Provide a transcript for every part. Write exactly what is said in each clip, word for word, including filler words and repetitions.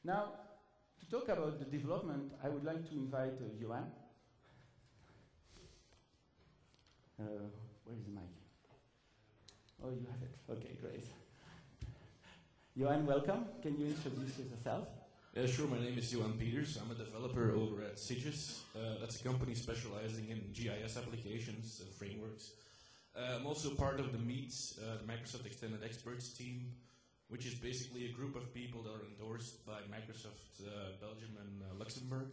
Now, to talk about the development, I would like to invite uh, Johan. Uh, where is the mic? Oh, you have it. Okay, great. Johan, welcome. Can you introduce yourself? Yeah, sure. My name is Johan Peters. I'm a developer over at Sigis. Uh, that's a company specializing in G I S applications and frameworks. Uh, I'm also part of the Meet, uh, the Microsoft Extended Experts team, which is basically a group of people that are endorsed by Microsoft uh, Belgium and uh, Luxembourg.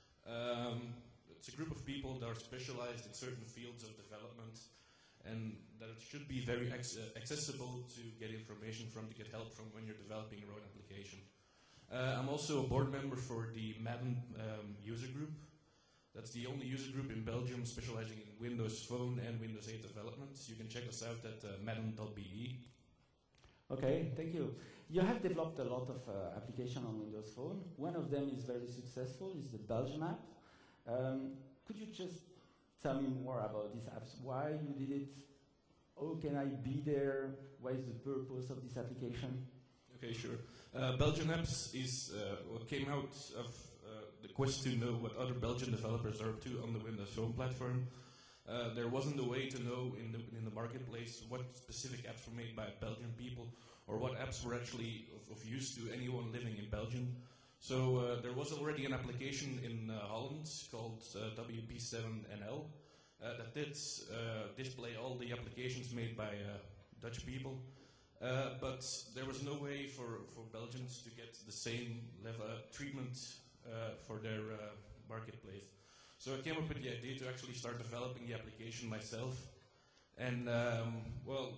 Um, it's a group of people that are specialized in certain fields of development and that it should be very ex uh, accessible to get information from, to get help from when you're developing your own application. Uh, I'm also a board member for the Madden um, user group. That's the only user group in Belgium specializing in Windows Phone and Windows eight development. You can check us out at uh, madden dot b e. Okay, thank you. You have developed a lot of uh, applications on Windows Phone. One of them is very successful, is the Belgium app. Um, could you just tell me more about these apps? Why you did it? How can I be there? What is the purpose of this application? Okay, sure. Uh, Belgian Apps is uh, what came out of uh, the quest to know what other Belgian developers are up to on the Windows Phone platform. Uh, there wasn't a way to know in the, in the marketplace what specific apps were made by Belgian people or what apps were actually of, of use to anyone living in Belgium. So uh, there was already an application in uh, Holland called uh, W P seven N L uh, that did uh, display all the applications made by uh, Dutch people. Uh, but there was no way for, for Belgians to get the same level uh, treatment uh, for their uh, marketplace. So I came up with the idea to actually start developing the application myself. And, um, well,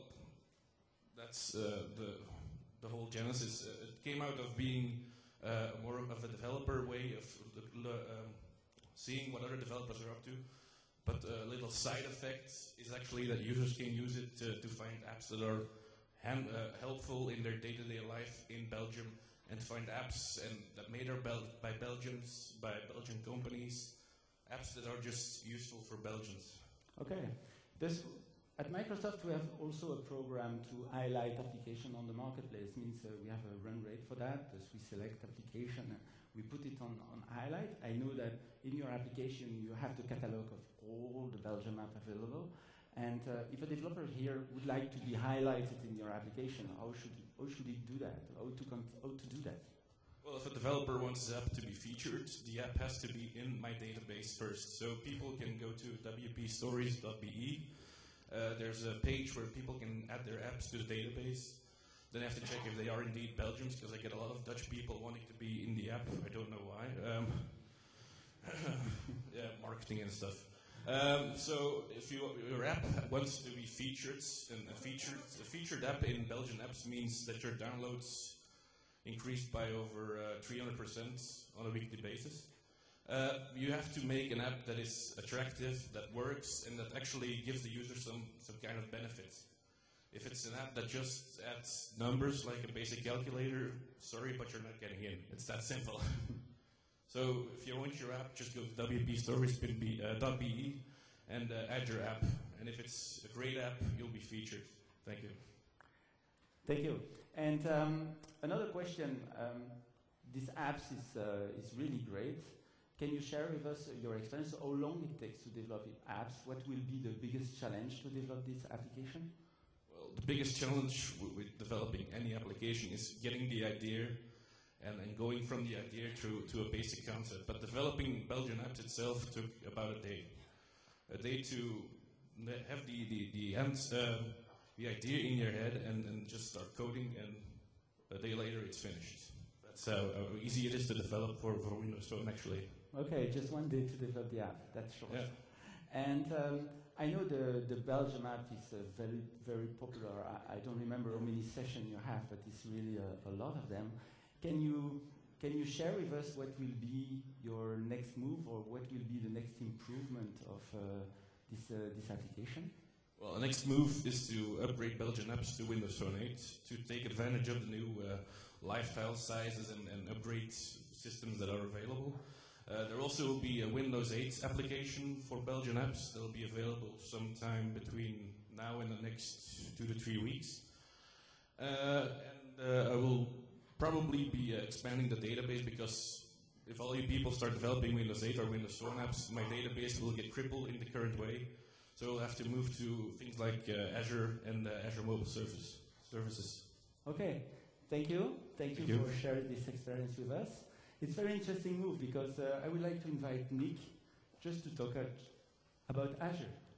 that's uh, the, the whole genesis. Uh, it came out of being uh, more of a developer way of uh, um, seeing what other developers are up to. But a little side effect is actually that users can use it to, to find apps that are hand, uh, helpful in their day-to-day life in Belgium, and to find apps and that made are Bel by Belgians, by Belgian companies, apps that are just useful for Belgians. Okay. This, at Microsoft, we have also a program to highlight application on the marketplace. Means uh, we have a run rate for that. As we select application, uh, we put it on, on highlight. I know that in your application you have the catalog of all the Belgium app available. And uh, if a developer here would like to be highlighted in your application, how should he, how should he do that? How to how to do that? Well, if a developer wants his app to be featured, the app has to be in my database first. So people can go to w p stories dot b e. Uh, there's a page where people can add their apps to the database. Then I have to check if they are indeed Belgians, because I get a lot of Dutch people wanting to be in the app. I don't know why. Um, yeah, marketing and stuff. Um, so if you, your app wants to be featured, and a featured, a featured app in Belgian apps means that your downloads increased by over uh, three hundred percent on a weekly basis. Uh, you have to make an app that is attractive, that works, and that actually gives the user some, some kind of benefit. If it's an app that just adds numbers like a basic calculator, sorry, but you're not getting in. It's that simple. So if you want your app, just go to w p stories dot b e and uh, add your app. And if it's a great app, you'll be featured. Thank you. Thank you. And um, another question. Um, this apps is uh, is really great. Can you share with us your experience? How long it takes to develop apps? What will be the biggest challenge to develop this application? Well, the biggest challenge w with developing any application is getting the idea and, and going from the idea to, to a basic concept. But developing Belgian apps itself took about a day. A day to have the, the, the, end, uh, the idea in your head and, and just start coding, and a day later it's finished. That's how, how easy it is to develop for, for Windows Phone, actually. Okay, just one day to develop the app. That's short. Yeah. And um, I know the, the Belgium app is uh, very, very popular. I, I don't remember how many sessions you have, but it's really a, a lot of them. Can you, can you share with us what will be your next move, or what will be the next improvement of uh, this, uh, this application? Well, the next move is to upgrade Belgian apps to Windows Phone eight, to take advantage of the new uh, live file sizes and, and upgrade systems that are available. Uh, there also will be a Windows eight application for Belgian apps that will be available sometime between now and the next two to three weeks. Uh, and uh, I will probably be uh, expanding the database, because if all you people start developing Windows eight or Windows Phone apps, my database will get crippled in the current way. So we'll have to move to things like uh, Azure and uh, Azure Mobile Service services. Okay, thank you. Thank, Thank you, you for sharing this experience with us. It's a very interesting move, because uh, I would like to invite Nick just to talk at, about Azure.